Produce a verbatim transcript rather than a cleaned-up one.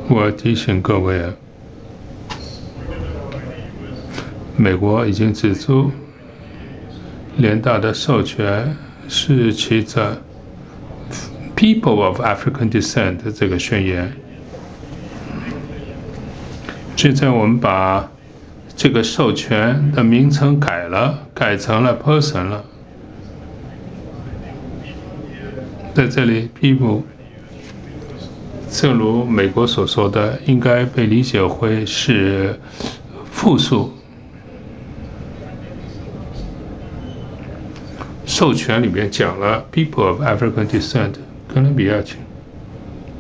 我提醒各位啊，美国已经指出，联大的授权是其着 People of African Descent 这个宣言。现在我们把这个授权的名称改了，改成了 person 了。在这里 people 正如美国所说的，应该被理解为是复数。授权里面讲了 people of African descent， 哥伦比亚请。